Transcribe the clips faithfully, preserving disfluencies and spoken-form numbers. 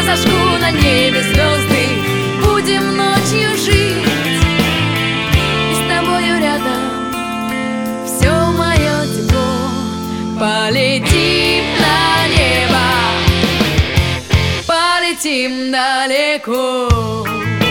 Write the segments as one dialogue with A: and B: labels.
A: зажгу на небе звезды, будем ночью жить. И с тобою рядом все мое тепло. Полетим на небо, полетим далеко.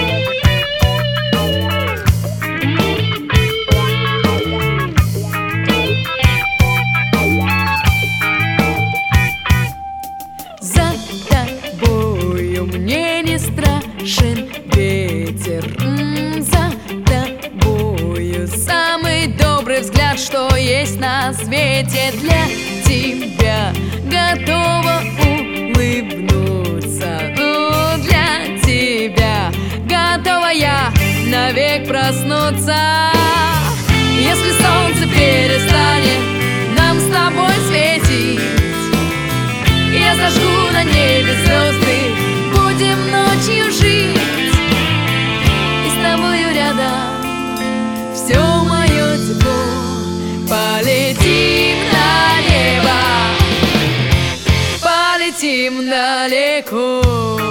A: За тобою мне не страшен ветер, за тобою самый добрый взгляд, что есть на свете. Для тебя готова улыбнуться, ну, для тебя готова я навек проснуться. Если солнце перестанет нам с тобой светить, я зажгу на небе звезды, будем ночью жить. И с тобою рядом все мое тепло. Полетим на небо, полетим далеко.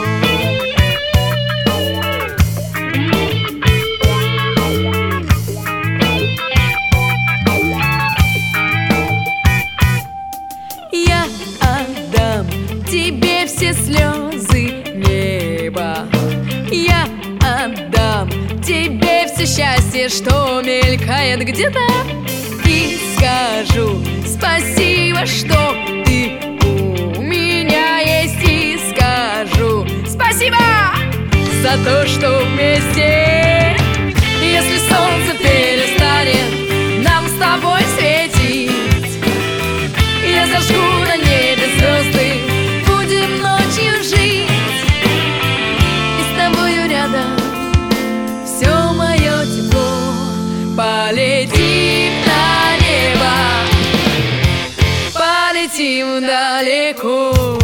A: Я отдам тебе все слезы неба, я отдам тебе все счастье, что мелькает где-то. И скажу спасибо, что ты у меня есть. И скажу спасибо за то, что вместе. Если солнце перестанет нам с тобой светить, я зажгу на небе звезды, будем ночью жить. И с тобою рядом все мое тепло. Полетим на небо, полетим далеко.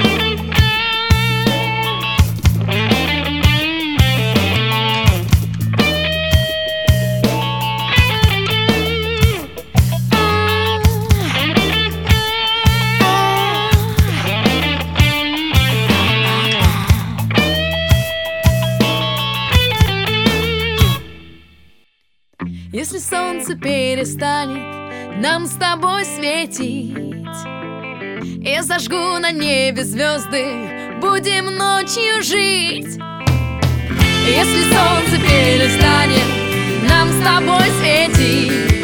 A: Если солнце перестанет нам с тобой светить, я зажгу на небе звезды, будем ночью жить. Если солнце перестанет нам с тобой светить,